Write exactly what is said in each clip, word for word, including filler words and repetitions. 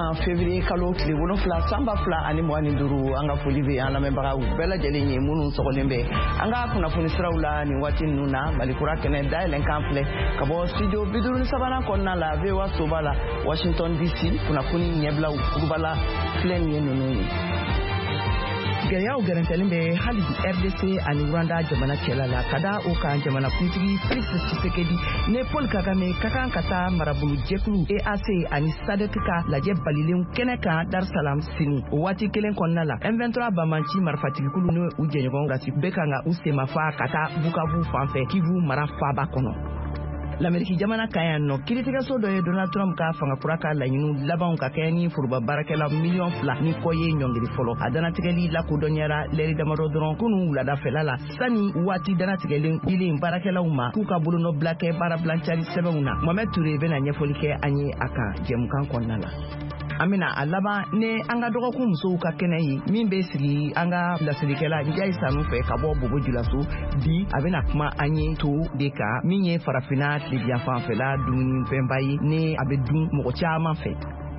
kan février kalo tile wolonfila sanba fila ani mugan ni duuru an ka foli bɛ an lamɛnbagaw bɛɛ lajɛlen ye minnu sɔgɔlen bɛ an ka kunnafoni siraw la nin waati ninnu na malikura kɛnɛ dayɛlɛn kan filɛ ka bɔ studio bi duuru ni sabanan kɔnɔna la V O A soba la Washington D C kunnafoni ɲɛbilaw kurubala filɛ nin ye ninnu ye. Gɛlɛyaw gɛrɛntɛlen bɛ hali R D C ani Rwanda jamana cɛla la ka da o kan jamanakuntigi Félix Tshisekedi ne Paul Kagame ka kan ka taa marabolo jɛkulu E A C ani S A D C ka lajɛ balilenw kɛnɛ kan Dar es Salaam sini o waati kelen kɔnɔna la M vingt-trois Bamanci marifatigikulu n'o u jɛɲɔgɔn rasi bɛ kan ka u semafa ka taa Bukavu fanfɛ Kivu mara faaba kɔnɔ. L'Amérique jamana kan yan nɔ kiiritigɛso dɔ ye Donald Trump ka fangakura ka laɲiniw labanw ka kɛ ni foroba baarakɛla miliyɔn fila ni kɔ ye ɲɔngiri fɔlɔ a danatigɛli lakodɔnyara lɛri damadɔ dɔrɔn kunu wuladafɛla la sani waati danatigɛlen dilen baarakɛlaw ma k'u ka bolonɔbila kɛ baarabilancari sɛbɛnw na Mohamed Touré bɛna ɲɛfɔli kɛ an ye a kan jɛmukan kɔnɔna la. An bɛna a laban ne an ka dɔgɔkun musow ka kɛnɛ ye min bɛ sigi an ka lasirikɛla Ndiaye Sanu fɛ ka bɔ Bobo Julaso bi a bɛna kuma an ye to de kan min ye farafinna tilebiya fanfɛla dumunifɛnba ye ne a bɛ dun mɔgɔ caman fɛ.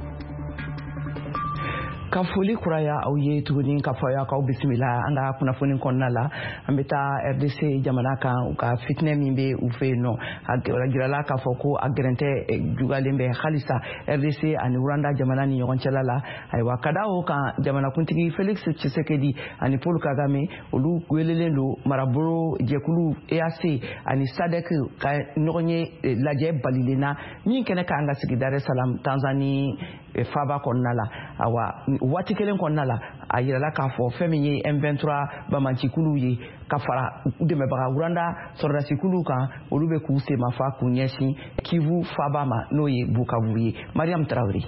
Ka foli kuraya aw ye tuguni ka fɔ aw k'aw bisimila an ka kunnafoni kɔnɔna la an bɛ taa R D C jamana kan u ka fitinɛ min bɛ u fɛ yen nɔ a jirala k'a fɔ ko a gɛrɛntɛ jugalen bɛ halisa R D C ani Rwanda jamana ni ɲɔgɔn cɛla la ayiwa ka da o kan jamanakuntigi Félix Tshisekedi ani Paul Kagame olu welelen don marabolo jɛkulu E A C ani S A D C ka ɲɔgɔn ye lajɛ balilen na min kɛnɛ kan ka sigi Dar es Salaam Tanzanie faaba kɔnɔna la awa waati kelen kɔnɔna la a yirala k'a fɔ fɛn min ye M vingt-trois Bamancikulu ye ka fara dɛmɛbaga Rwanda sɔrɔdasikulu kan olu bɛ k'u semafa k'u ɲɛsin Kivu faaba ma n'o ye Bukavu ye. Mariam Traoré.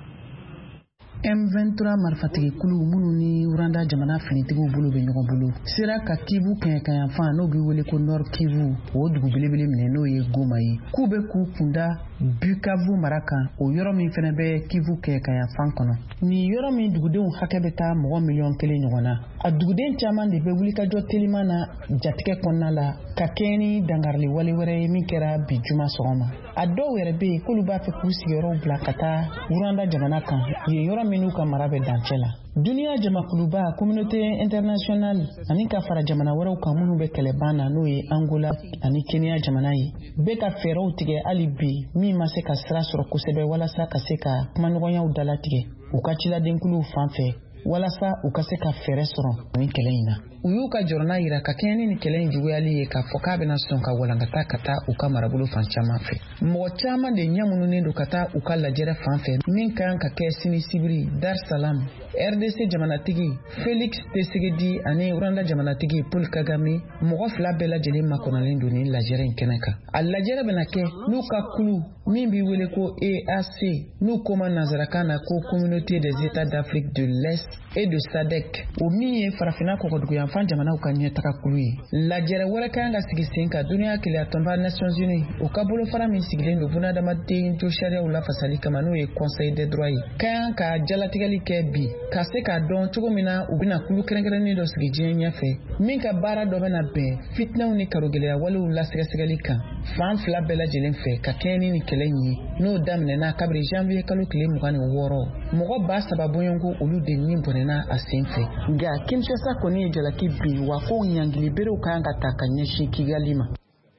M vingt-trois marifatigikulu minnu ni Rwanda jamana finitigiw bolo bɛ ɲɔgɔn bolo sera ka Kivu kɛɲɛkaɲafan n'o bɛ wele ko Nord Kivu o dugu belebele minɛ n'o ye Goma ye k'u bɛ k'u kunda Bukavu mara kan o yɔrɔ min fana bɛ Kivu kɛɲɛkaɲafan kɔnɔ nin yɔrɔ min dugudenw hakɛ bɛ taa mɔgɔ miliyɔn kelen ɲɔgɔn na a duguden caman de bɛ wulikajɔ teliman na jatigɛ kɔnɔna la ka kɛɲɛ ni dangarili wale wɛrɛ ye min kɛra bi juma sɔgɔma a dɔw yɛrɛ bɛ yen k'olu b'a fɛ k'u sigiyɔrɔw bila ka taa Rwanda jamana kan yen yɔrɔ minnu ka mara bɛ dancɛ la duniya jamakuluba communauté internationale ani ka fara jamana wɛrɛw kan minnu bɛ kɛlɛban na n'o ye Angola ani Kenya jamana ye bɛ ka fɛɛrɛw tigɛ hali bi min ma se ka sira sɔrɔ kosɛbɛ walasa ka se ka kumaɲɔgɔnyaw dalatigɛ u ka ciladenkuluw fan fɛ walasa u ka se ka fɛɛrɛ sɔrɔ nin kɛlɛ in na u y'u ka jɔrɔna yira ka kɛɲɛ ni kɛlɛ in juguyali ye k'a fɔ k'a bɛna sɔn ka walankata ka taa u ka marabolo fan caman fɛ mɔgɔ caman de ɲamununen don ka taa u ka lajɛrɛ fan fɛ min kan ka kɛ sini sibiri Dar es Salaam R D C jamanatigi Félix Tshisekedi ani Rwanda jamanatigi Paul Kagame mɔgɔ fila bɛɛ lajɛlen makɔnɔlen don ni lajɛrɛ in kɛnɛ kan a lajɛrɛ bɛna kɛ n'u ka kulu min bɛ wele ko E A C n'u koma nanzarakan na ko Communauté des États d'Afrique de l'Est et de S A D C o min ye farafinna kɔgɔduguyan fan jamanaw ka ɲɛtaga kulu ye lajɛrɛ wɛrɛ kan ka sigi sen ka duniya keleya tɔnba Nations Unies o ka bolofara min sigilen don bunadamaden to sariyaw lafasali kama n'o ye Conseil des droits ye kan ka jalatigɛli kɛ bi ka se k'a dɔn cogo min na u bɛna kulu kɛrɛnkɛrɛnnen dɔ sigi diɲɛ ɲɛfɛ min ka baara dɔ bɛna bɛn fitinɛw ni karogɛlɛya walew lasɛgɛsɛgɛli kan fan fila bɛɛ lajɛlen fɛ ka kɛɲɛ ni nin kɛlɛ in ye n'o daminɛna kabiri janvier kalo tile mugan ni wɔɔrɔ mɔgɔ ba saba bɔɲɔgɔnko olu de nin bɔnɛna a sen fɛ nka Kinshasa kɔni ye jalaki bi wa ko ɲangiliberew kan ka ta ka ɲɛsin Kigali ma.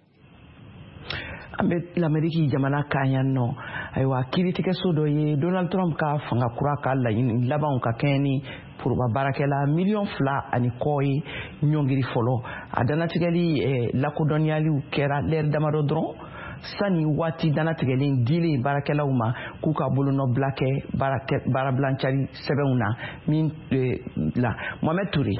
An bɛ l'Amérique jamana kan yan nɔ ayiwa kiiritigɛso dɔ ye Donald Trump ka fanga kura ka laɲini labanw ka kɛɲɛ ni foroba baarakɛla miliyɔn fila ani kɔ ye ɲɔngiri fɔlɔ a danatigɛli lakodɔnyaliw kɛra lɛri damadɔ dɔrɔn sani waati danatigɛlen dilen baarakɛlaw ma k'u ka bolonɔbila kɛ baarabilancari sɛbɛnw na min la Mohamed Touré.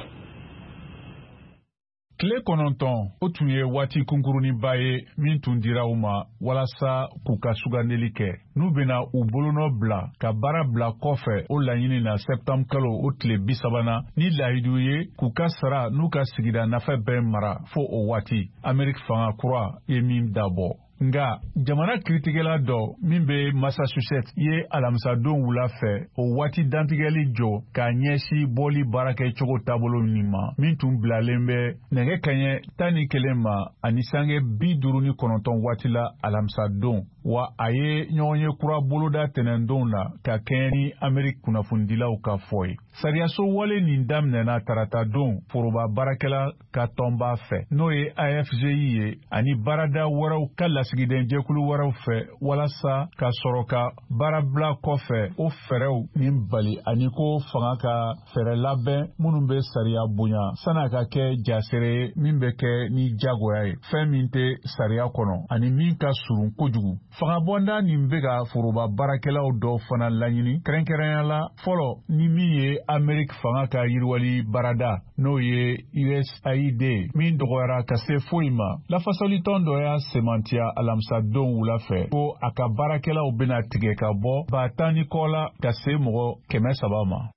Tile kɔnɔntɔn o tun ye waati kunkuruninba ye min tun dira u ma walasa k'u ka sugandeli kɛ n'u bɛna u bolonɔ bila ka baara bila kɔfɛ o laɲini na septembre kalo o tile bi sabanan ni lahidu ye k'u ka sara n'u ka sigida nafɛ bɛɛ mara fo o waati Ameriki fanga kura ye min dabɔ nga jamana kritikela dɔ min be Massachusetts ye alamisadon wula fɛ o waati dantigɛli jɔ k'a ɲɛsi bɔli baarakɛ cogo taabolo nin ma min tun bilalen bɛ nɛgɛ kaɲɛ tan ni kelen ma ani sange bi duuru ni kɔnɔntɔn waati la alamisadon wa a ye ɲɔgɔn ye kura boloda tɛnɛndon na ka kɛɲɛ ni Ameriki kunnafonidilaw ka fɔ ye. Sariyaso wale nin daminɛna tarata don foroba baarakɛla ka tɔnba fɛ n'o ye A F G I ye ani baarada wɛrɛw ka lasigiden jɛkulu wɛrɛw fɛ walasa ka sɔrɔ ka baarabila kɔfɛ o fɛɛrɛw ni bali ani ko fanga ka fɛɛrɛ labɛn minnu bɛ sariya bonya san'a ka kɛ jasere ye min bɛ kɛ ni jagoya ye fɛn min tɛ sariya kɔnɔ ani min ka surun kojugu. Fangabɔnda nin bɛ ka foroba baarakɛlaw dɔw fana laɲini kɛrɛnkɛrɛnya la fɔlɔ ni min ye Ameriki fanga ka yiriwali baarada n'o ye U S A I D min dɔgɔyara ka se foyi ma. Lafasalitɔn dɔ y'a semantiya alamisadon wula fɛ ko a ka baarakɛlaw bɛna tigɛ ka bɔ ba tan ni kɔ la ka se mɔgɔ kɛmɛ saba ma.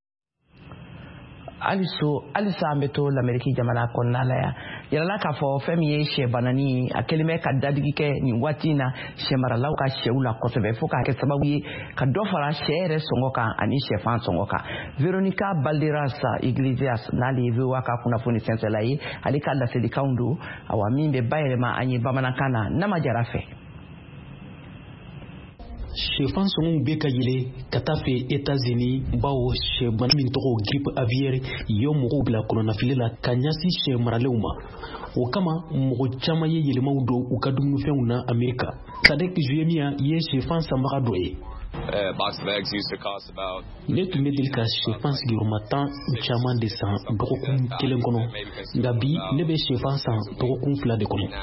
Aliso alisa an bɛ to l'Amérique jamana kɔnɔna la yan yalala k'a fɔ fɛn min ye sɛ banani a kelen bɛ ka dadigi kɛ nin waati in na sɛ maralaw ka sɛw la kosɛbɛ fo k'a kɛ sababu ye ka dɔ fara sɛ yɛrɛ sɔngɔ kan ani sɛfan sɔngɔ kan. Veronica Balderas Iglesias n'ale ye V O A ka kunnafoni sɛnsɛnla ye ale ka laselikanw don awa min bɛ bayɛlɛma an ye bamanankan na Nama Jara fɛ. Sɛfan sɔngɔw bɛ ka yɛlɛ ka taa fɛ États-Unis bawo sɛbana min tɔgɔ grippe aviaire ye mɔgɔw bila kɔnɔnafili la ka ɲɛsin sɛ maralew ma. O kama mɔgɔ caman ye yɛlɛmaw don u ka dumunifɛnw na Amerika. Sadek Zuyemia ye sɛfan sanbaga dɔ ye. Ne tun bɛ deli ka sɛfan sigiyɔrɔma tan caman de san dɔgɔkun kelen kɔnɔ nka bi ne bɛ sɛfan san dɔgɔkun fila de kɔnɔ.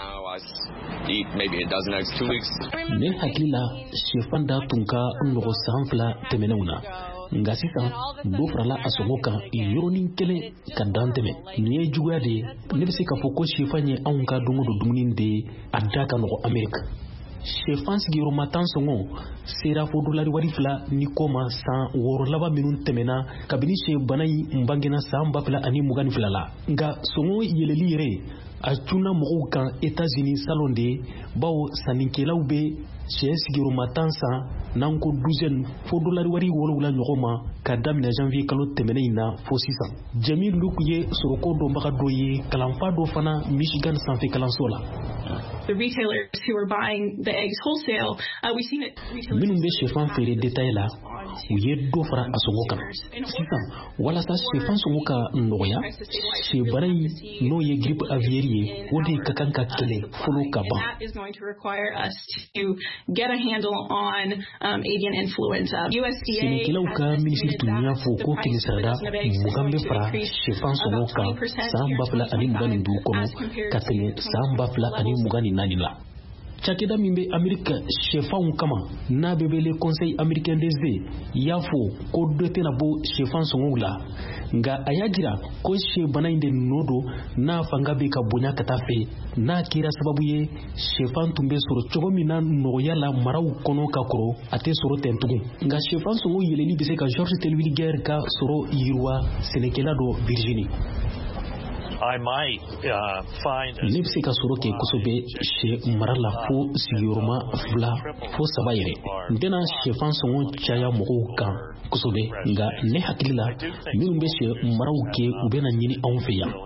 Ne hakili la sɛfan da tun ka nɔgɔ san fila tɛmɛnenw na nka sisan dɔ farala a sɔngɔ kan yɔrɔnin kelen ka dan tɛmɛ. Nin ye juguya de ye. Ne bɛ se k'a fɔ ko sɛfan ye anw ka don o don dumuni de ye a da ka nɔgɔ Amerika. Sɛfan sigiyɔrɔma tan sɔngɔ sera fo dolari wari fila ni kɔ ma san wɔɔrɔ laban minnu tɛmɛna kabini sɛ bana in bangena san ba fila ani mugan ni fila la. Nka sɔngɔ yɛlɛli yɛrɛ a cunna mɔgɔw kan États-Unis salon de ye bawo sannikɛlaw bɛ sɛ sigiyɔrɔma tan san n'an ko douzaine fo dolari wari wolonwula ɲɔgɔn ma ka daminɛ janvier kalo tɛmɛnen in na fo sisan. Jami Luke ye soroko dɔnbaga dɔ ye kalanfa dɔ fana Michigan sanfɛ kalanso la. The retailers who are buying the eggs wholesale, uh, we've seen it. Minnu bɛ sɛfan feere détail la u ye dɔ fara a sɔngɔ kan. Sisan walasa sɛfan sɔngɔ ka nɔgɔya sɛbana in n'o ye grippe aviaire ye o de ka kan ka kɛlɛ fɔlɔ ka ban. That is going to require us to get a handle on um, avian influenza. U S D A Sɛnɛkɛlaw ka minisiri tun y'a fɔ ko kɛmɛ sarada mugan bɛ fara sɛfan sɔngɔ kan san ba fila ani mugan ni duuru kɔnɔ ka tɛmɛ san ba fila ani mugan ni naani la. Cakɛda min bɛ Amerika sɛfanw kama n'a bɛ wele Conseil américain des eaux y'a fɔ ko dɔ tɛna bɔ sɛfan sɔngɔw la nka a y'a jira ko sɛ bana in de nɔ don n'a fanga bɛ ka bonya ka taa fɛ n'a kɛra sababu ye sɛfan tun bɛ sɔrɔ cogo min na nɔgɔya la maraw kɔnɔ ka kɔrɔ a tɛ sɔrɔ ten tugun nka sɛfan sɔngɔ yɛlɛli bɛ se ka George Telwilliger ka sɔrɔ yiriwa sɛnɛkɛla dɔ Virginie. I might uh, find a... Ne bɛ se ka sɔrɔ kɛ kosɛbɛ sɛ mara la fo sigiyɔrɔma fila fo saba yɛrɛ n tɛna sɛfan sɔngɔ caya mɔgɔw kan kosɛbɛ nka ne hakili la minnu bɛ sɛ maraw kɛ u bɛna ɲini anw fɛ yan.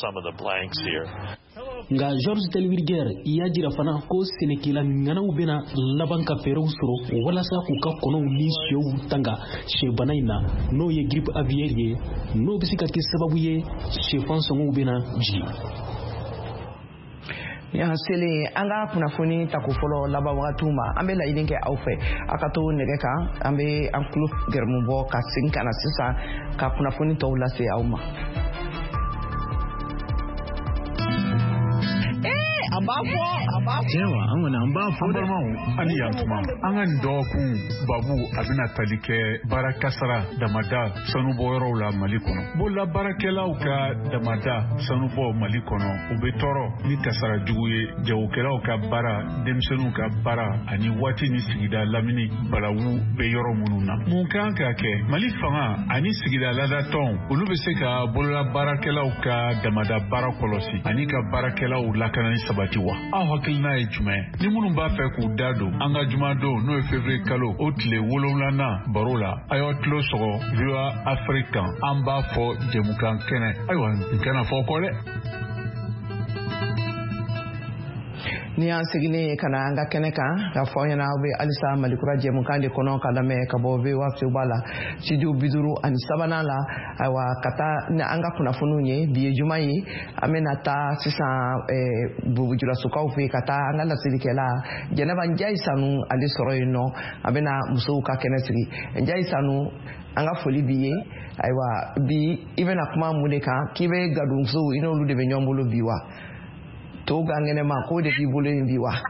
Nka George Telwilliger y'a jira fana ko sɛnɛkɛla ŋanaw bɛna laban ka fɛɛrɛw sɔrɔ walasa k'u ka kɔnɔw ni sɛw tanga sɛbana in na n'o ye grippe aviaire ye n'o bɛ se ka kɛ sababu ye sɛfan sɔngɔw bɛna jigin. Yan selen an ka kunnafoni tako fɔlɔ laban wagatiw ma an bɛ laɲini kɛ aw fɛ a ka to nɛgɛ kan an bɛ an tulo gɛrɛmu bɔ ka segin ka na sisan ka kunnafoni tɔw lase aw ma. Cewa an wani an ba fo da ani yantuma an ka dɔgɔkun babu a bɛna tali kɛ baara kasara damada sanubɔ yɔrɔw la Mali kɔnɔ. Bolola baarakɛlaw ka damada sanubɔ Mali kɔnɔ u bɛ tɔɔrɔ ni kasara jugu ye jagokɛlaw ka baara denmisɛnninw ka baara ani waati ni sigida lamini balawu bɛ yɔrɔ minnu na. Mun kan ka kɛ Mali fanga ani sigida ladatɔnw olu bɛ se ka bolola baarakɛlaw ka damada baara kɔlɔsi ani ka baarakɛlaw lakanani sabati wagati wa aw hakilina ye jumɛn ni minnu b'a fɛ k'u da don an ka jumadon n'o ye février kalo o tile wolonwulanan baro la a y'aw tulo sɔgɔ V O A Afrique kan an b'a fɔ jɛmukan kɛnɛ ayiwa n kana fɔ kɔ dɛ. Ni an seginnen ka na an ka kɛnɛ kan ka fɔ ɲɛna aw bɛ halisa malikura jɛmukan de kɔnɔ ka lamɛn ka bɔ V O A Afrique la studio bi duuru ani sabanan la ayiwa ka taa ni an ka kunnafoniw ye bi ye juma ye an bɛna taa sisan bobojulasokaw fɛ ka taa an ka lasilikɛla Jɛnɛba Njayi Sanu ale sɔrɔ yen nɔ a bɛna musow ka kɛnɛ sigi Njayi Sanu an ka foli b'i ye ayiwa bi i bɛna kuma mun de kan k'i bɛ gadonsow i n'olu de bɛ ɲɔgɔn bolo bi wa to gangene ma ko de bi bolo in bi wa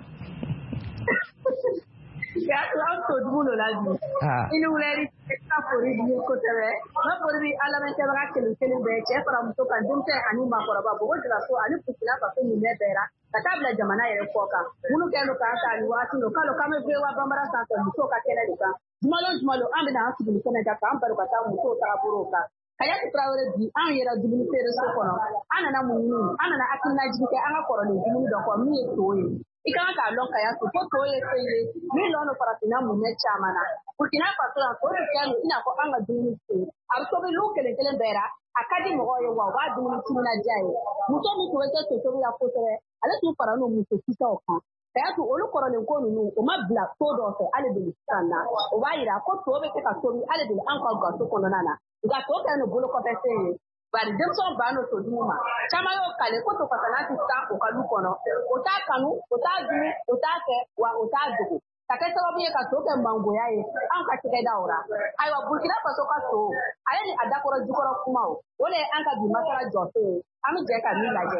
ya to dulo la bi inu wuri ta fori bi ko tere na fori bi ala men te ba kelu kelu be che fara muto kan dumte ani ma fara ba bo dira so ani kusila ka so ni ne bera ka tabla jamana yere koka munu ke no ka ta ni watu no kalo kame be wa bambara sa to muto ka kele dika jumalo jumalo ambe na asu bi kene ka am baru ka ta muto ta buroka kaya Traoré bi an yɛrɛ dumuni feere so kɔnɔ an nana mun ɲini an nana hakilina jigi kɛ an ka kɔrɔlen dumuni dɔ kɔ min ye to ye i kan k'a dɔn kaya so ko to ye fɛn ye min lɔn no farafinna munɲɛ caman na Burkina Faso yan to de kɛ i n'a fɔ an ka dumuni feere a bɛ tobi lu kelen kelen bɛɛ ra a ka di mɔgɔw ye wa u b'a dumuni timinadiya ye muso min tun bɛ kɛ to tobi la kosɛbɛ ale tun fara n'o muso kisɛw kan kaya to olu kɔrɔlen ko ninnu o ma bila to dɔ fɛ ale de sisan na o b'a yira ko to bɛ se ka tobi ale de an ka gaso kɔnɔna na nka to kɛ no bolo kɔfɛ fɛn ye bari denmisɛnw ban no to dunu ma caman y'o kale ko to fasana ti taa o ka du kɔnɔ o t'a kanu o t'a dunu o t'a kɛ wa o t'a dogo ka kɛ sababu ye ka to kɛ mangoya ye an ka cɛkɛdaw ra ayiwa Burkina Faso ka to ale ni a dakɔrɔ jukɔrɔ kumaw o de ye an ka bi masala jɔse ye an bɛ jɛ ka min lajɛ.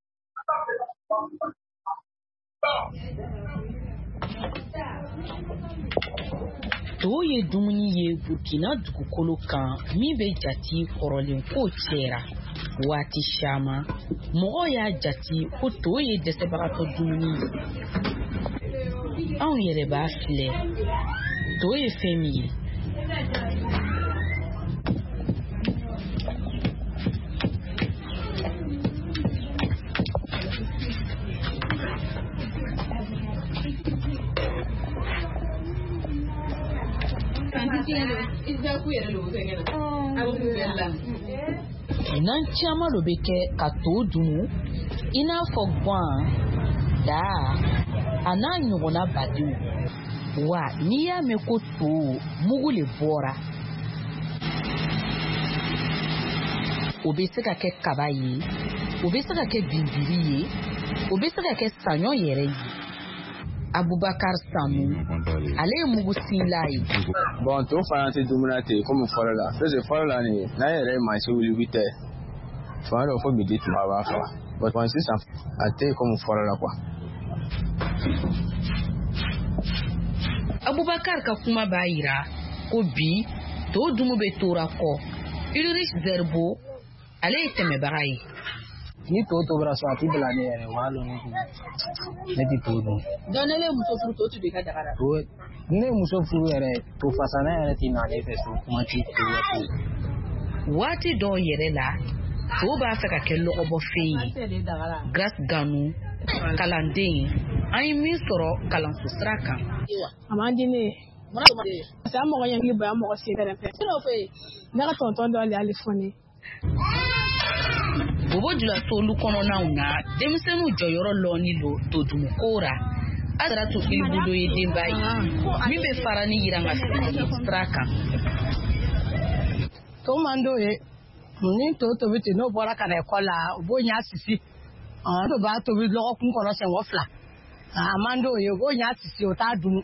To ye dumuni ye Burkina dugukolo kan min bɛ jati kɔrɔlen ko cɛra waati caman mɔgɔw y'a jati ko to ye dɛsɛbagatɔ dumuni ye anw yɛrɛ b'a filɛ to ye fɛn min ye nan caman lo bɛ kɛ ka to dumu i n'a fɔ gan da a n'a ɲɔgɔnna badenw wa n'i y'a mɛn ko to mugu le bɔra o bɛ se ka kɛ kaba ye o bɛ se ka kɛ binbiri ye o bɛ se ka kɛ saɲɔ yɛrɛ ye Abubakar Samu ale ye mugu sinla ye bon to fana tɛ dumuni ten komi fɔlɔ la parce que fɔlɔ la nin n'a yɛrɛ ye mansin wuli huit heures fanga dɔ fo midi tuma a b'a faga bon sisan a tɛ komi fɔlɔ la quoi. Abubakar ka kuma b'a yira ko bi to dumu bɛ tora kɔ Ulrich Zerbo ale ye tɛmɛbaga ye ni to tobira so a tɛ bila ne yɛrɛ wa lɔ ne tɛ to dun. donc ne ye muso furu to tun bɛ ka daga la. ne ye muso furu yɛrɛ to fasana yɛrɛ tɛ n'ale fɛ so kuma tɛ to waati. waati dɔw yɛrɛ la to b'a fɛ ka kɛ lɔgɔbɔfɛn ye Grace Ganu kalanden an ye min sɔrɔ kalanso sira kan. a man di ne ye parce que an mɔgɔ ɲɛkili bonya mɔgɔ sen kɛrɛfɛ ne ka tɔntɔn dɔ de y'ale fɔ ne. Bobojulaso olu kɔnɔnaw na denmisɛnninw jɔyɔrɔ lɔɔni lo to dumuko ra Asaratu Ilibudo ye denba ye min bɛ fara ni yiranga sira kan. to man d'o ye ni to tobi ten n'o bɔra ka na ekɔli la u b'o ɲa sisi o b'a tobi lɔgɔkun kɔnɔ sɛŋɔ fila a man d'o ye u b'o ɲa sisi o t'a dun.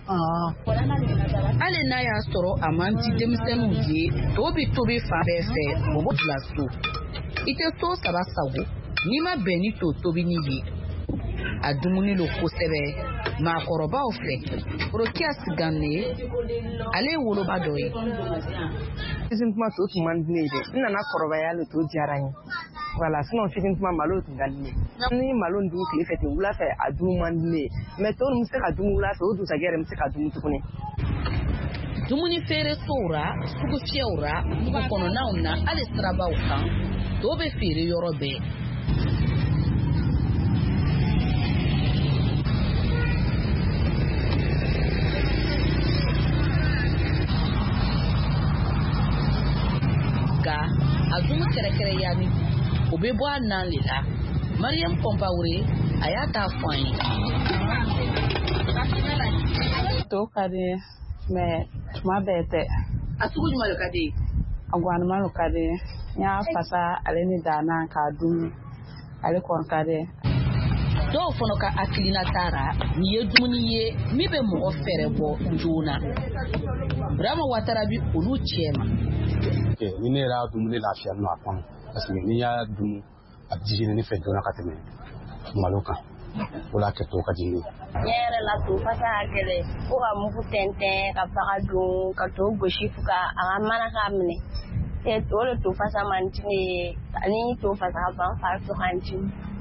hali n'a y'a sɔrɔ a man di denmisɛnninw ye to bi tobi fan bɛɛ fɛ Bobojulaso i tɛ so saba sago n'i ma bɛn ni to tobini ye a dumuni lo kosɛbɛ maakɔrɔbaw fɛ Rokia Sigane ale ye woloba dɔ ye. Fitin kuma to tun man di ne ye dɛ n nana kɔrɔbaya le to diyara n ye voilà sinon fitin kuma malo tun ka di ne ye ni malo dun tile fɛ ten wula fɛ a dun man di ne ye mais to min bɛ se ka dun wula fɛ o dusajɛ yɛrɛ bɛ se ka dun tuguni. dumuni feere sow ra sugu fiyɛw ra dugu kɔnɔnaw na hali sirabaw kan to bɛ feere yɔrɔ bɛɛ. kɛrɛkɛrɛ yani o bɛ bɔ a nan de la Mariam Compaoré a y'a ta fɔ an ye to ka di mais tuma bɛɛ tɛ a sugu jumɛn de ka di a gwanima ka di n y'a fasa ale ni dana k'a dun ale kɔn ka di dɔw fana ka hakilina taara nin ye dumuni ye min bɛ mɔgɔ fɛrɛ bɔ joona Burama Watara bi olu cɛ ma ni ne yɛrɛ y'a dumuni lafiya nɔ a kɔnɔ parce que n'i y'a dun a jigin ne fɛ joona ka tɛmɛ malo kan o la kɛ to ka jigin ne yɛrɛ la to fasa ka gɛlɛn fo ka mugu tɛntɛn ka baga dun ka to gosi fo ka a ka mana k'a minɛ o de to fasa man di ne ye ani to fasa ka ban fari to kan di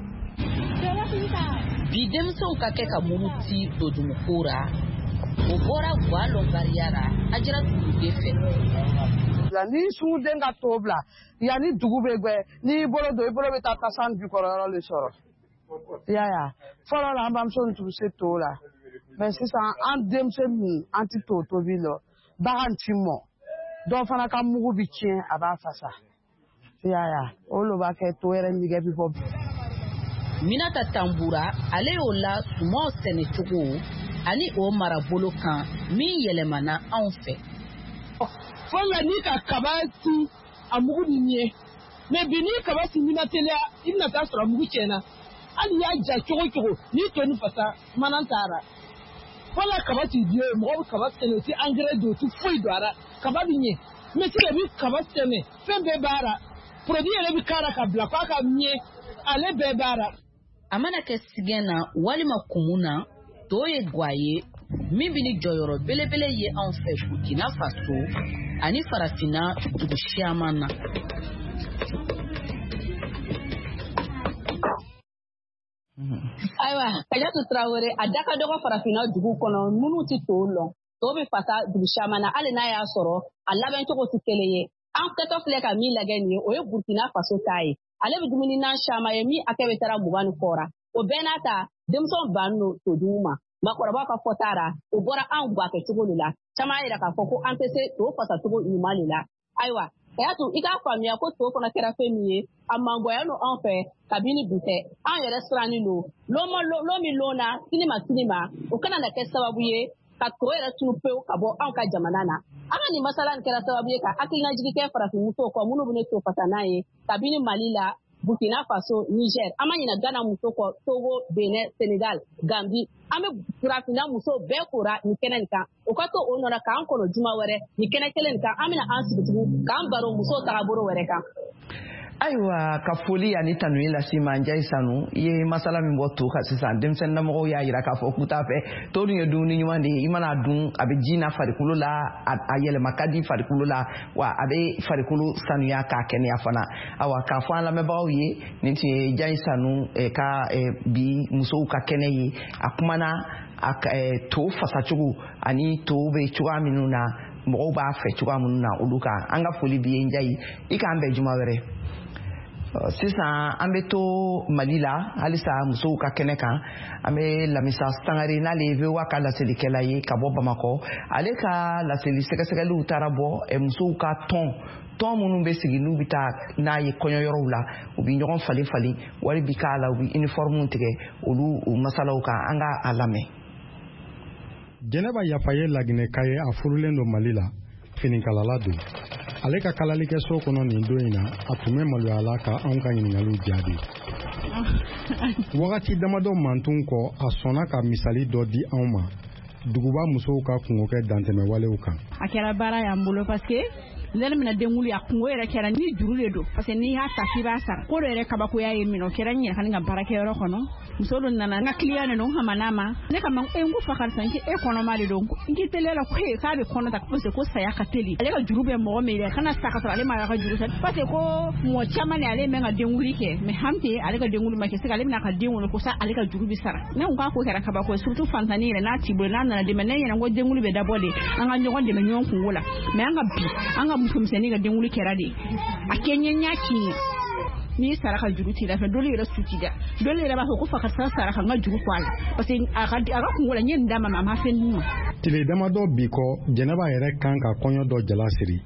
bi denmisɛnw ka kɛ ka muruti dodumuko ra o bɔra Gwa Lɔnbariya la Ajaratu Dube fɛ ni sunguden ka to bila yanni dugu bɛ gbɛ n'i bolo don i bolo bɛ taa tasan jukɔrɔ yɔrɔ de sɔrɔ i y'a ye fɔlɔ la an bamuso tun bɛ se to la mais sisan an denmisɛn ninnu an tɛ to tobi la bagan ti mɔ dɔw fana ka mugu bi tiɲɛ a b'a fasa i y'a ye o de b'a kɛ to yɛrɛ ɲɛgɛ bi bɔ Minata Tambura ale y'o la sumaw sɛnɛcogo ani o marabolo kan min yɛlɛmana anw fɛ fɔlɔ ni ka kaba si a mugu nin ye mais bi ni kaba si ni na teliya i bɛna taa sɔrɔ mugu tiɲɛna hali y'a ja cogo cogo ni to ni fasa mana taara fɔlɔ kaba si die mɔgɔ bɛ kaba sɛnɛ o ti engrais don o ti foyi don a la kaba bi ɲɛ mais sisan bi kaba sɛnɛ fɛn bɛɛ b'a la produit yɛrɛ bi k'a la ka bila k'a ka ɲɛ ale bɛɛ b'a la a mana kɛ sigɛn na walima kumun na to ye Gwa ye min bɛ ni jɔyɔrɔ belebele ye anw fɛ Burkina Faso ani farafinna dugu siaman na ayiwa Kajatu Traoré a da ka dɔgɔ farafinna dugu kɔnɔ minnu tɛ to lɔn to bɛ fasa dugu siaman na hali n'a y'a sɔrɔ a labɛn cogo tɛ kelen ye an kɛtɔ filɛ ka min lajɛ nin ye o ye Burkina Faso ta ye ale bɛ dumuni na siaman ye min hakɛ bɛ tara mugan ni kɔ ra o bɛɛ n'a ta denmisɛnw ban n'o to dun ma makɔrɔbaw ka fɔta ra o bɔra anw bɔ a kɛcogo de la caman yɛrɛ k'a fɔ ko an tɛ se to fasacogo ɲuman de la ayiwa Kayatu i k'a faamuya ko to fana kɛra fɛn min ye a mangoya no anw fɛ kabini bi tɛ an yɛrɛ sirannen don lɔ min lon na sini ma sini ma o kana na kɛ sababu ye ka to yɛrɛ tunu pewu ka bɔ anw ka jamana na an ka nin masala nin kɛra sababu ye ka hakilinajigi kɛ farafinmusow kɔ minnu bɛ ne to fasa n'a ye kabini Mali la Burkina Faso, Niger, an ma ɲina Ghana muso kɔ Togo, Benin, Senegal, Gambie an bɛ farafinna muso bɛɛ kora nin kɛnɛ nin kan o ka to o nɔ na k'an kɔnɔ juma wɛrɛ nin kɛnɛ kelen nin kan an bɛna an sigi tugun k'an baro musow tagabolo wɛrɛ kan. ayiwa ka foli ani tanuni lase ma Njayi Sanu i ye masala min bɔ to kan sisan denmisɛnninlamɔgɔw y'a jira k'a fɔ k'u t'a fɛ to dun ye dumuni ɲuman de ye i mana dun a bɛ ji na farikolo la a yɛlɛma ka di farikolo la wa a bɛ farikolo sanuya k'a kɛnɛya fana awa k'a fɔ an lamɛnbagaw ye nin tun ye Njayi Sanu ka bi musow ka kɛnɛ ye a kumana a to fasacogo ani to bɛ cogoya minnu na mɔgɔw b'a fɛ cogoya minnu na olu kan an ka foli bi ye Njayi i k'an bɛn juma wɛrɛ. sisan an bɛ to Mali la halisa musow ka kɛnɛ kan an bɛ Lamisa Sangare n'ale ye V O A ka laselikɛla ye ka bɔ Bamakɔ ale ka laseli sɛgɛsɛgɛliw taara bɔ musow ka tɔn tɔn minnu bɛ sigi n'u bɛ taa n'a ye kɔɲɔyɔrɔw la u bɛ ɲɔgɔn falen falen wari bi k'a la u bɛ uniforme tigɛ olu masalaw kan an ka a lamɛn. Jɛnɛba Yafaye Laginɛka ye a furulen don Mali la finikalala don ale ka kalalikɛso kɔnɔ nin don in na a tun bɛ maloya la ka anw ka ɲininkaliw jaabi wagati damadɔ mantun kɔ a sɔnna ka misali dɔ di anw ma duguba musow ka kungo kɛ dantɛmɛwalew kan a kɛra baara y'an bolo parce que ne mina denwuli a kungo yɛrɛ kɛra ni juru de don parce que n'i y'a ta k'i b'a sara ko dɔ yɛrɛ kabakoya ye minɛ o kɛra n yɛrɛ ka nin ka baarakɛyɔrɔ kɔnɔ muso dɔ nana n ka client de don n hamana ma ne ka ma e n ko fa karisa n k'i e kɔnɔma de don n k'i teliya la ko he k'a bɛ kɔnɔ ta parce que ko saya ka teli ale ka juru bɛ mɔgɔ min yɛrɛ kana sa ka sɔrɔ ale ma ka juru sara parce que ko mɔgɔ caman de ale mɛn ka denwuli kɛ mais hamte ale ka denwuli ma kɛ se ale bɛna ka den wolo ko sa ale ka juru bi sara ne ko k'a ko kɛra kabako ye surtout fantani yɛrɛ n'a t'i bolo n'a nana dɛmɛ ne ɲɛna ko denwuli bɛ dabɔ de an ka ɲɔgɔn dɛmɛ ɲɔgɔn kungo la mais an ka bi an ka musomisɛnnin ka denwuli kɛra de a kɛ ɲɛ ɲa k'i ni sara ka juru t'i la fɛ dole yɛrɛ su t'i da dole yɛrɛ b'a fɔ ko fa ka sara ka n ka juru to a la parce que a ka kungo la n ye nin d'a ma a ma fɛn di ma tile damadɔ bi kɔ Jɛnɛba yɛrɛ kan ka kɔɲɔ dɔ jala siri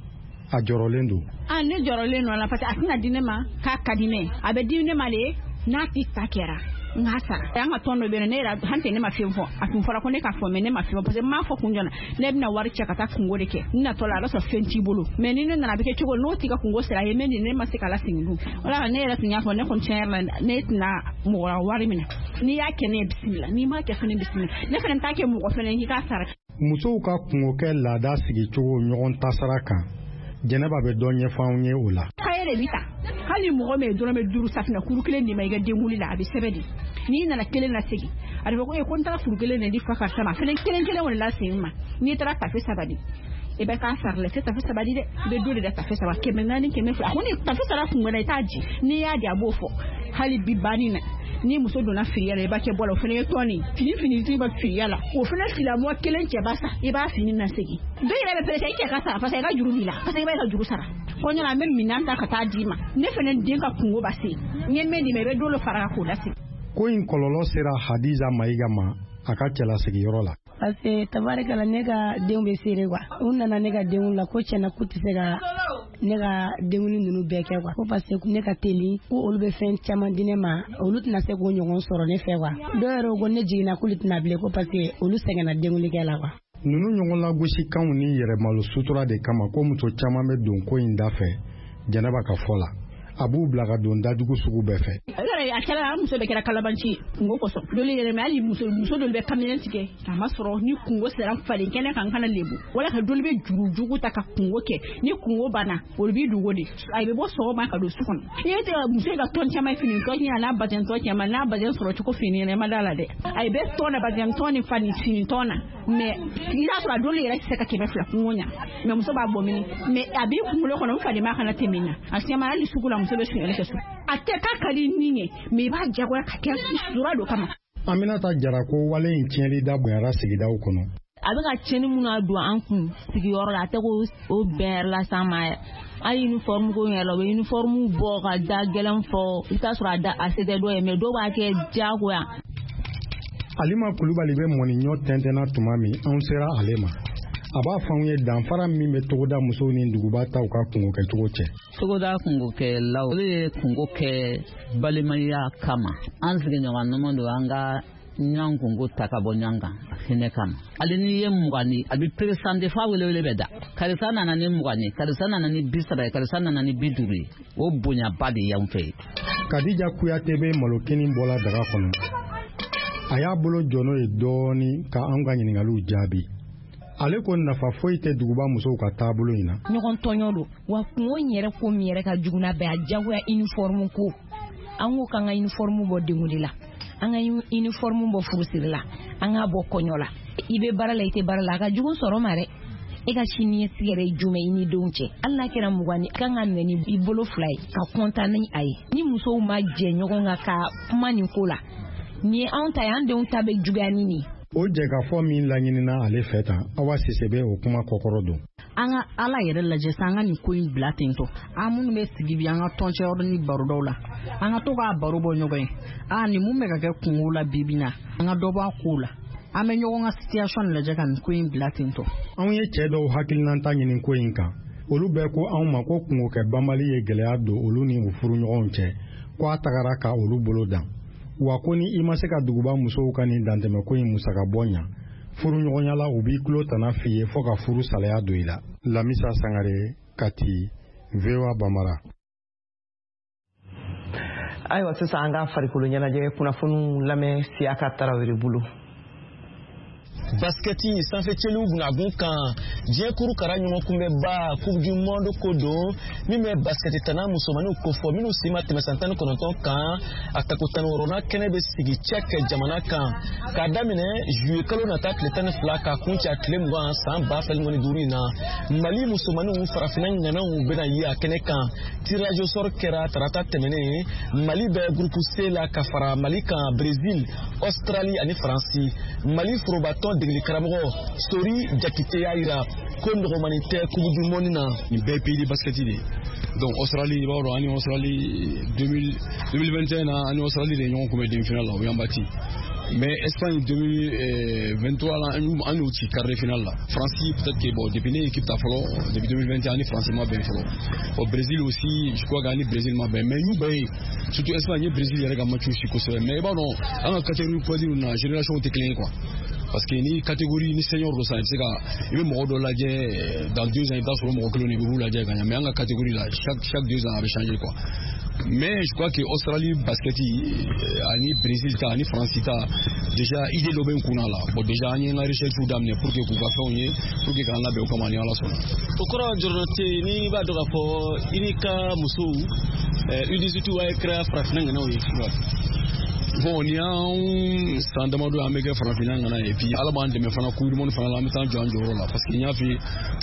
a jɔrɔlen don. Ah ne jɔrɔlen don la parce que a tɛna di ne ma k'a ka di ne a bɛ di ne ma de n'a ti ta kɛra n k'a sara an ka tɔn dɔ bɛ yen ne yɛrɛ han tɛ ne ma fɛn fɔ a tun fɔra ko ne k'a fɔ mais ne ma fɛn fɔ parce que n m'a fɔ kun jɔna ne bɛna wari cɛ ka taa kungo de kɛ n natɔ la a b'a sɔrɔ fɛn t'i bolo mais ni ne nana a bɛ kɛ cogo n'o t'i ka kungo sera a ye mɛ de ne ma se k'a la segin dun wala ne yɛrɛ tun y'a fɔ ne kɔni tiɲɛ yɛrɛ la ne tɛna mɔgɔ wari minɛ n'i y'a kɛ ne ye bisimila n'i m'a kɛ fɛnɛ bisimila ne fɛnɛ t'a kɛ mɔgɔ fɛnɛ k'i k'a sara. musow ka kungo kɛ laada sigicogo ɲɔgɔn tasara kan jɛnɛba bɛ dɔ ɲɛfɔ anw ye o la. k'a yɛrɛ bi ta hali mɔgɔ min ye dɔrɔmɛ duuru safinɛ kuru kelen de ma i ka denwuli la a bɛ sɛbɛn de n'i nana kelen na segin a bɛ fɔ ko e ko n taara furu kelen de di fa karisa ma fɛnɛ kelen kelen wala segin ma n'i taara tafe saba di i bɛ k'a sara la se tafe saba di dɛ i bɛ do de da tafe saba kɛmɛ naani kɛmɛ fila a ko ni tafe saba kun wɛrɛ i t'a di n'i y'a di a b'o fɔ hali bi banni na ni muso donna firiya la i b'a kɛ bɔ la o fɛnɛ ye tɔni fini fini t'i ba firiya la o fɛnɛ filamɔ kelen cɛ ba sa i b'a fini na segin dɔ yɛrɛ bɛ pere i cɛ ka sara parce que i ka juru b'i la parce que i b'a ka juru sara ko ɲana an bɛ minɛn ta ka taa d'i ma ne fɛnɛ den ka kungo ba se n ye min di ma i bɛ dolo fara k'o la segin. ko in kɔlɔlɔ sera Hadiza Mayiga ma a ka cɛlasigiyɔrɔ la. parce que tabarikala ne ka denw bɛ seere quoi u nana ne ka denw la ko tiɲɛna k'u tɛ se ka ne ka denwuli ninnu bɛɛ kɛ quoi ko parce que ne ka teli ko olu bɛ fɛn caman di ne ma olu tɛna se k'o ɲɔgɔn sɔrɔ ne fɛ quoi dɔw yɛrɛ ko ne jiginna k'olu tɛna bilen ko parce que olu sɛgɛnna denwuli kɛ la quoi. ninnu ɲɔgɔn lagosikanw ni yɛrɛmalo sutura de kama ko muso caman bɛ don ko in da fɛ Jɛnɛba ka fɔ la a b'u bila ka don dajugu sugu bɛɛ fɛ. a kɛra muso bɛ kɛra kalabanci kungo kosɔn dole yɛrɛ mɛ hali muso muso dole bɛ kamalen tigɛ k'a ma sɔrɔ ni kungo sera falen kɛnɛ kan kana lebu wala ka dole bɛ juru jugu ta ka kungo kɛ ni kungo banna olu b'i dogo de a bɛ bɔ sɔgɔma ka don su kɔnɔ i ye muso ka tɔn caman fini tɔ ɲɛ n'a bazɛn tɔ caman n'a bazɛn sɔrɔ cogo fini yɛrɛ ma da la dɛ a bɛ tɔn na bazɛn tɔn ni fani fini tɔn na mɛ i y'a sɔrɔ a dole yɛrɛ tɛ se ka kɛmɛ fila kungo ɲa mɛ muso b'a bɔ mini mɛ a b'i kunkolo kɔnɔ n fade ma kana tɛmɛ na a siyama hali sugu la muso bɛ suɲɛli kɛ su a tɛ k'a ka di ni ye mɛ i b'a jagoya ka kɛ sura dɔ kama. Aminata Jara ko wale in tiɲɛli da bonyara sigidaw kɔnɔ. a bɛ ka tiɲɛni minnu don an kun sigiyɔrɔ la a tɛ ko o bɛn yɛrɛ la s'an ma yɛrɛ hali uniforme ko yɛrɛ la u bɛ uniforme bɔ ka da gɛlɛn fɔ i t'a sɔrɔ a da a se tɛ dɔ ye mɛ dɔw b'a kɛ diyagoya. Alima Kulubali bɛ mɔniɲɔ tɛntɛnna tuma min anw sera ale ma. A b'a fɔ anw ye danfara min bɛ togoda musow ni duguba taw ka kungo kɛcogo cɛ. Togoda kungo kɛlaw olu ye kungo kɛ balimaya kama an sigiɲɔgɔnnama don an ka ɲɔgɔn kungo ta ka bɔ ɲɔgɔn kan hinɛ kama hali n'i ye mugan ye a bɛ peresante f'a welewele bɛ da karisa nana ni mugan ye karisa nana ni bi saba ye karisa nana ni bi duuru ye o bonyaba de y'anw fɛ yen. Kadija Kuyate bɛ malokini bɔla daga kɔnɔ a y'a bolo jɔ n'o ye dɔɔni ka an ka ɲininkaliw jaabi. Ale ko nafa foyi tɛ duguba musow ka taabolo in na. Ɲɔgɔn tɔɲɔ don wa kungo in yɛrɛ ko min yɛrɛ ka juguna bɛɛ a jagoya uniforme ko an ko k'an ka uniforme bɔ denw de la an ka uniforme bɔ furusiri la an k'a bɔ kɔɲɔ la i bɛ baara la i tɛ baara la a ka jugu sɔrɔ ma dɛ e ka siniɲɛsigi yɛrɛ ye jumɛn i ni denw cɛ hali n'a kɛra mugan ni kan ka minɛ ni i bolo fila ye ka kɔntan ni a ye ni musow ma jɛ ɲɔgɔn kan ka kuma nin ko la nin ye anw ta ye an denw ta bɛ juguya ni nin. O jɛkafɔ min laɲinina ale fɛ tan Awa Sise bɛ o kuma kɔkɔrɔ don. An ka Ala yɛrɛ lajɛ sa an ka nin ko in bila ten tɔ an minnu bɛ sigi bi an ka tɔncɛyɔrɔ ni barodaw la an ka to k'a baro bɔ ɲɔgɔn ye a nin mun bɛ ka kɛ kungo la bi bi na an ka dɔ bɔ a ko la an bɛ ɲɔgɔn ka situation lajɛ ka nin ko in bila ten tɔ. Anw ye cɛ dɔw hakilinanta ɲini ko in kan olu bɛɛ ko anw ma ko kungo kɛ banbali ye gɛlɛya don olu ni u furuɲɔgɔnw cɛ ko a tagara ka olu bolo dan. Wa ko ni i ma se ka duguba musow ka nin dantɛmɛ ko in musaka bɔ ɲa furu ɲɔgɔnya la u b'i tulo tana f'i ye fɔ ka furu salaya don i la. Lamisa Sangare Kati V O A Bamara. Ayiwa sisan an ka farikolo ɲɛnajɛ kunnafoniw lamɛn Siyaka Tarawele bolo. Basketi sanfɛcɛliw bunabun kan diɲɛ kuru kara ɲɔgɔn kunbɛ ba coupe du monde ko don min bɛ basketi tana musomanninw ko fɔ minnu si ma tɛmɛ san tan ni kɔnɔntɔn kan a tako tan ni wɔɔrɔnan kɛnɛ bɛ sigi Tchèque jamana kan k'a daminɛ juillet kalo nata tile tan ni fila ka kun cɛ tile mugan san ba fila ni duuru in na Mali musomanninw farafinna ŋanaw bɛna ye a kɛnɛ kan tirage au sort kɛra tarata tɛmɛnen Mali bɛ groupe C la ka fara Mali kan Brésil Australie ani Faransi Mali forobatɔn degeli karamɔgɔ Sori Jakite y'a jira ko nɔgɔmani tɛ coupe du monde na nin bɛɛ pays de basket de donc Australie i b'a dɔn ani Australie deux mille vingt et un na ani Australie de ɲɔgɔn kunbɛ demi-finale la o y'an bati mais Espagne deux mille vingt-trois là on est au quart de finale là. France peut-être que bon depuis l'équipe t'a fallu depuis deux mille vingt et un France m'a bien fallu. Au Brésil aussi je crois gagner Brésil m'a bien mais nous ben surtout Espagne Brésil il y a un match aussi quoi mais bon non en catégorie quoi dire une génération technique quoi. Parce que ni catégorie ni senior de ça c'est que il veut me redonner dans deux ans il va sur mon club niveau là gagner mais en catégorie là chaque chaque deux ans avait changé quoi. Mais je crois que Australie basket ani Brésil ta ani France ta déjà idée do ben kuna là bon déjà ani na recherche pour d'amener pour que ku ka fawni pour que kan la be ko mani ala sona okoro jornote ni ba do ka fo inika musu U dix-huit wa ekra frafna ngana o yishwa bon ni an san damado ameke farafina ngana et puis alaba ndeme fana ku du monde fana la mitan jo anjoro la parce que nya fi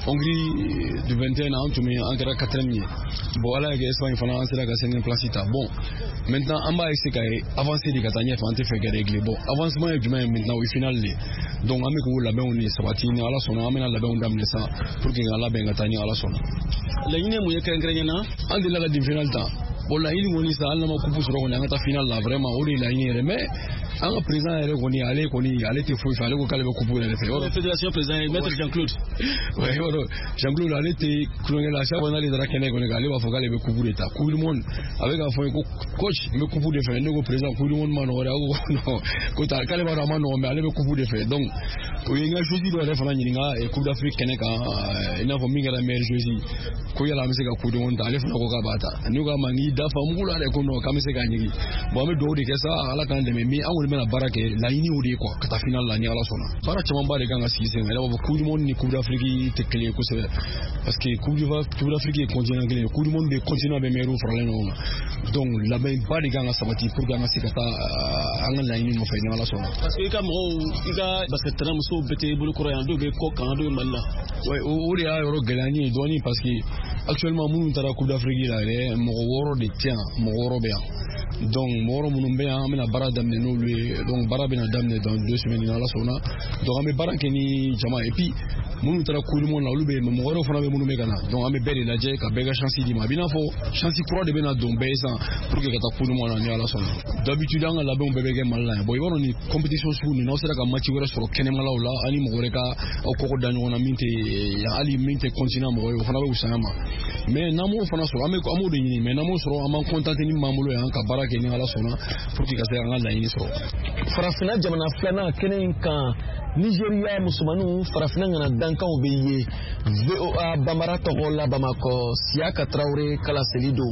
Hongrie du vingt et un ans tu me engrais quatrième bon ala que Espagne fana en sera ka cinquième place ta bon maintenant en bas c'est kay avancer de katanya fa ante fait régler bon avancement est demain maintenant au final donc ameke ko la ben on sabati ni ala sona amena la ben on damne ça pour que ala ben katanya ala sona la yine mu yekren grena ande la di final ta bon la il moni ça alma coupe sur on a ta finale là vraiment on est là il mais en présent elle on est allé on est allé te faut fallait ko kale coupe la fait la fédération président maître Jean-Claude ouais voilà Jean-Claude allé te cloner la ça on allait dans kene ko allé va faut kale coupe d'état tout le monde avec un fond coach me coupe de fait le président tout le monde man ora non ko ta kale va man non mais allé coupe de fait donc ko yenga choisi do refa na nyinga e coupe d'Afrique kene ka ina fo minga la meilleure choisi ko yala me se ka coupe de monde allé fo ko ka bata ni ga mangi dafa mugula de kono kamese ganyigi bo me do de kesa ala kan de mi an woni mena barake la yini odi ko kata final la ni ala sona bara chama bare kan asise ngala bo coupe du monde ni coupe d'Afrique te clé ko se parce que coupe du coupe d'Afrique continent anglais coupe du monde be continent be meru frale no donc la ben bare kan sabati pour kan sikata an la yini mo fe ni ala sona parce que kam ro iga basket tana muso bete bulu ko yando be ko kan do malla ouais o ri a ro galani doni parce que actuellement moun tara coupe d'Afrique là mo woro de tiens moro bien donc moro munumbe amena bara damne no lui donc bara bena damne dans deux semaines dans la sona donc ame bara keni jama et puis munu tara kulu mon la lube moro fana be munume kana donc ame bele la je ka bega chance di ma bina fo chance pro de bena dombe ça pour que ta kulu mon la la sona d'habitude nga la be on bebe ke malla boy wono ni competition su ni no sera ka match wera so kene mala wala ani mo reka o ko danyo na minte ya ali minte continent mo fana be usama mais namo fana so ame ko amude ni mais namo so am contenté ni mamulo ya ka barake ni ala sona pour que kase nga la ni so farafina jamana flana kenen kan Nigeria musumanu farafina ngana danka obeye V O A Bambara Togola Bamako Siaka Traoré Kala Selido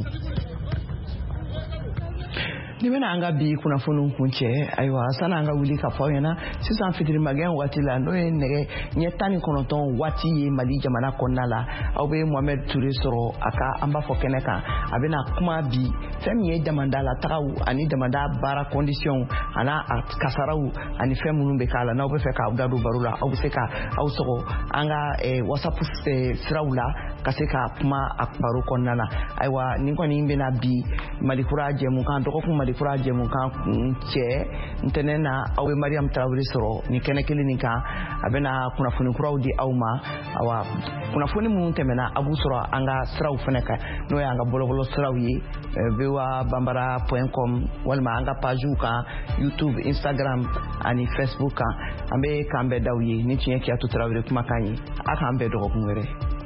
ni bena anga bi kuna funu kunche aywa sana anga wuli ka fo yana sisan fitiri magen wati la no nege nyetani konoton wati ye mali jamana konnala awbe Mohamed Touré soro aka amba fo keneka abena kuma bi fem ye demanda la taw ani demanda bara condition ana kasarau ani fem munun be kala na obe fe ka abdadu barula obe se ka awsoro anga e whatsapp siraula kaseka kuma akbaru konnala aywa ninko ni bena bi mali kuraje mun kan to ko furaje mun kan che ntenena awe Mariam Traoré soro ni kenekeli ni kan abena kuna funi kuraw di awma awa kuna funi mun temena abu soro anga sraw feneka no ya anga bolo bolo sraw yi v o a bambara point com walma anga page ka YouTube Instagram ani Facebook ka ambe kambe dawyi ni tiye ki atu Traoré kuma kanyi aka ambe do ko ngere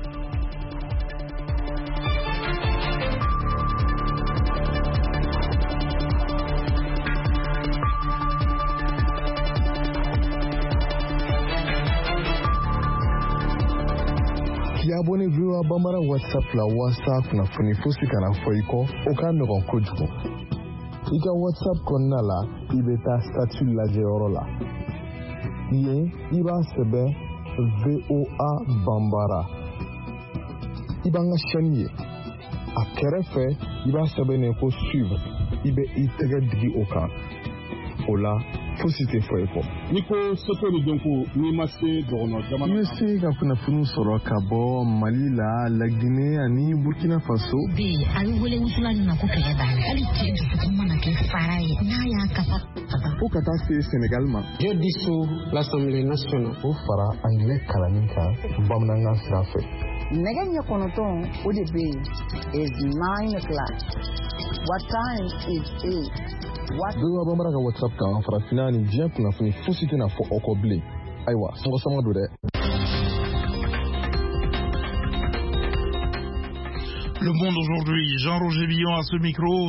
abonné V O A Bambara WhatsApp la WhatsApp na funi fosi kana foiko oka ndo kojugo ika WhatsApp konna la ibeta statut la jeoro la ye iba sebe V O A Bambara ibanga chanye a kerefe iba sebe ne ko suivre ibe itege digi oka ola fosite foiko niko soto ni donko ni masse dono jamana mesi ka kuna funu soro ka bo Mali la la Guinée ani Burkina Faso bi ayi wole usula na ko kaya ba ali ti ko mana ke farai na ya ka o kata se Sénégal ma je dissous l'Assemblée nationale o fara anglais kalaninka bamnanga srafe nɛgɛ ɲɛ kɔnɔntɔn o de bɛ yen is nine o'clock. What time is eight? Bewa bambara ka WhatsApp kan farafina ni diɲɛ kunnafoni fosi tɛna fɔ aw kɔ bilen. Ayiwa sɔngɔsɔngɔ don dɛ. Le Monde aujourd'hui, Jean-Roger Billon à ce micro.